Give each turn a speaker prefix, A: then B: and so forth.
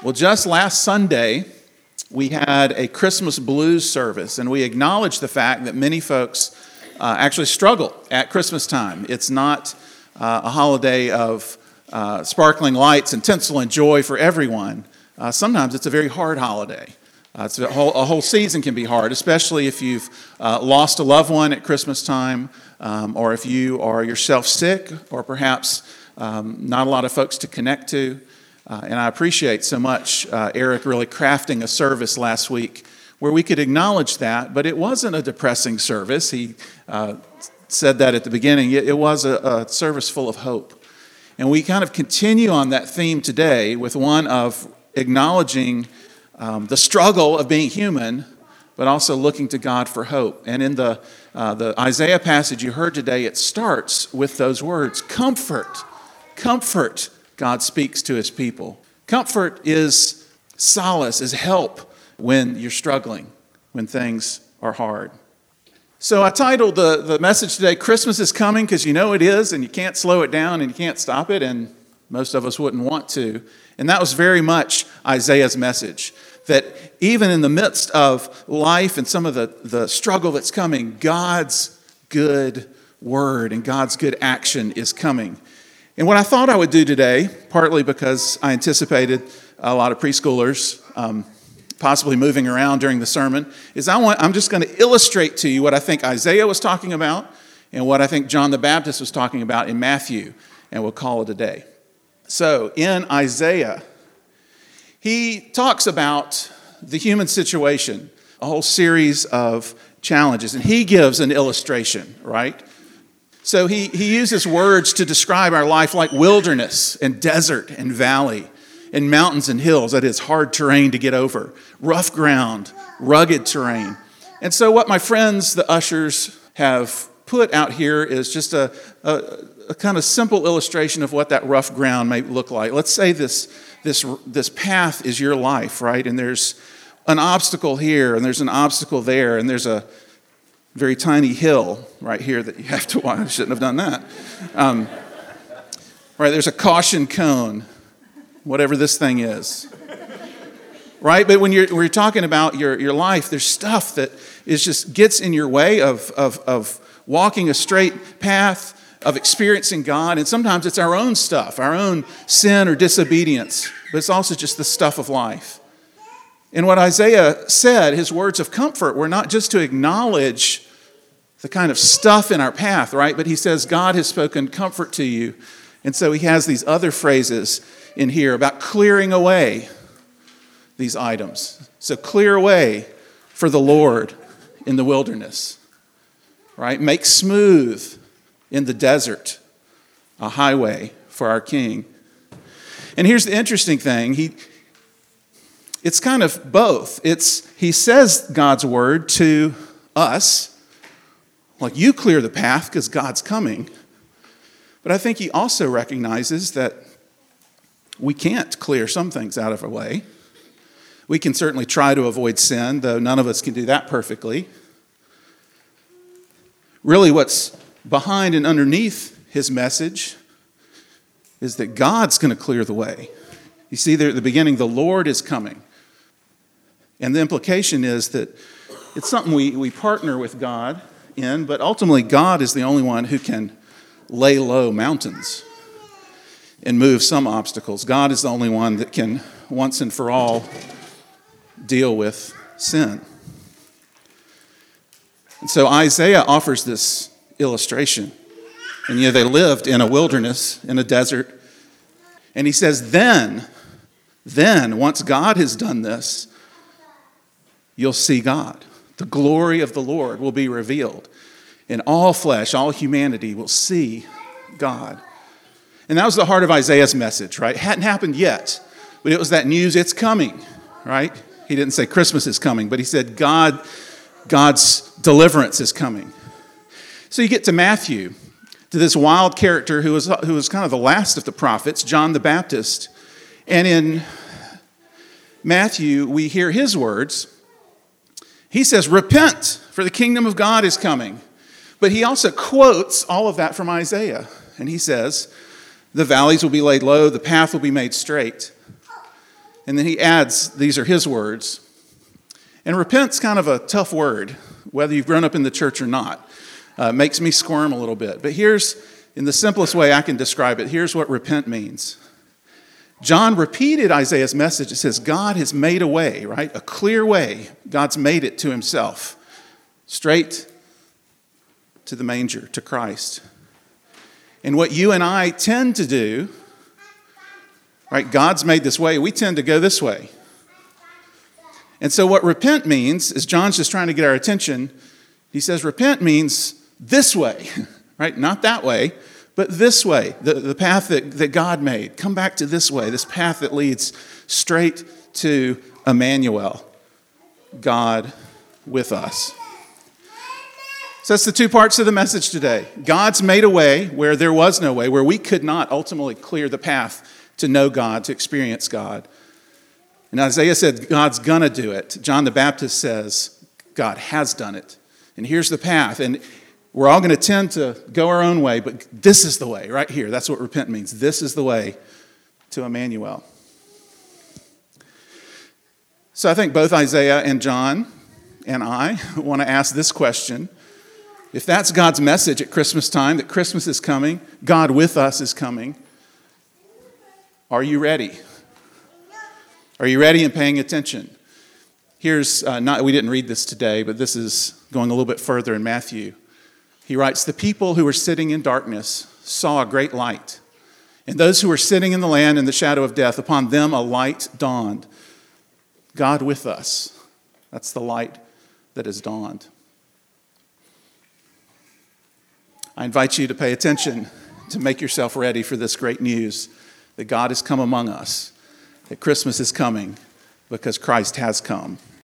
A: Well, just last Sunday, we had a Christmas blues service, and we acknowledged the fact that many folks actually struggle at Christmas time. It's not a holiday of sparkling lights and tinsel and joy for everyone. Sometimes it's a very hard holiday. A whole season can be hard, especially if you've lost a loved one at Christmas time, or if you are yourself sick, or perhaps not a lot of folks to connect to. And I appreciate so much Eric really crafting a service last week where we could acknowledge that, but it wasn't a depressing service. He said that at the beginning. It was a service full of hope. And we kind of continue on that theme today with one of acknowledging the struggle of being human, but also looking to God for hope. And in the Isaiah passage you heard today, it starts with those words, comfort, comfort. God speaks to his people. Comfort is solace, is help when you're struggling, when things are hard. So I titled the message today, Christmas is Coming, because you know it is, and you can't slow it down, and you can't stop it, and most of us wouldn't want to. And that was very much Isaiah's message, that even in the midst of life and some of the struggle that's coming, God's good word and God's good action is coming. And what I thought I would do today, partly because I anticipated a lot of preschoolers possibly moving around during the sermon, is I'm just going to illustrate to you what I think Isaiah was talking about and what I think John the Baptist was talking about in Matthew, and we'll call it a day. So in Isaiah, he talks about the human situation, a whole series of challenges, and he gives an illustration, right? So he uses words to describe our life like wilderness and desert and valley and mountains and hills. That is hard terrain to get over, rough ground, rugged terrain. And so what my friends, the ushers, have put out here is just a kind of simple illustration of what that rough ground may look like. Let's say this path is your life, right? And there's an obstacle here, and there's an obstacle there, and there's a very tiny hill right here that you have to watch. I shouldn't have done that. Right, there's a caution cone, whatever this thing is. Right, but when you're talking about your life, there's stuff that is just gets in your way of walking a straight path, of experiencing God, and sometimes it's our own stuff, our own sin or disobedience, but it's also just the stuff of life. And what Isaiah said, his words of comfort, were not just to acknowledge the kind of stuff in our path, right? But he says, God has spoken comfort to you. And so he has these other phrases in here about clearing away these items. So clear away for the Lord in the wilderness, right? Make smooth in the desert a highway for our King. And here's the interesting thing. It's kind of both. He says God's word to us, like you clear the path because God's coming. But I think he also recognizes that we can't clear some things out of our way. We can certainly try to avoid sin, though none of us can do that perfectly. Really, what's behind and underneath his message is that God's going to clear the way. You see there at the beginning, the Lord is coming. And the implication is that it's something we partner with God in, but ultimately God is the only one who can lay low mountains and move some obstacles. God is the only one that can once and for all deal with sin. And so Isaiah offers this illustration. And they lived in a wilderness, in a desert. And he says, then, once God has done this, you'll see God. The glory of the Lord will be revealed. And all flesh, all humanity will see God. And that was the heart of Isaiah's message, right? It hadn't happened yet, but it was that news, it's coming, right? He didn't say Christmas is coming, but he said God's deliverance is coming. So you get to Matthew, to this wild character who was kind of the last of the prophets, John the Baptist. And in Matthew, we hear his words. He says, repent, for the kingdom of God is coming. But he also quotes all of that from Isaiah. And he says, the valleys will be laid low, the path will be made straight. And then he adds, these are his words. And repent's kind of a tough word, whether you've grown up in the church or not. It makes me squirm a little bit. But here's, in the simplest way I can describe it, here's what repent means. John repeated Isaiah's message. It says, God has made a way, right? A clear way. God's made it to himself. Straight to the manger, to Christ. And what you and I tend to do, right? God's made this way. We tend to go this way. And so what repent means is John's just trying to get our attention. He says repent means this way, right? Not that way, but this way, the path that God made. Come back to this way, this path that leads straight to Emmanuel, God with us. So that's the two parts of the message today. God's made a way where there was no way, where we could not ultimately clear the path to know God, to experience God. And Isaiah said, God's going to do it. John the Baptist says, God has done it. And here's the path. And we're all going to tend to go our own way, but this is the way, right here. That's what repent means. This is the way to Emmanuel. So I think both Isaiah and John and I want to ask this question. If that's God's message at Christmas time, that Christmas is coming, God with us is coming, are you ready? Are you ready and paying attention? Here's, we didn't read this today, but this is going a little bit further in Matthew. He writes, the people who were sitting in darkness saw a great light. And those who were sitting in the land in the shadow of death, upon them a light dawned. God with us. That's the light that has dawned. I invite you to pay attention, to make yourself ready for this great news that God has come among us, that Christmas is coming because Christ has come.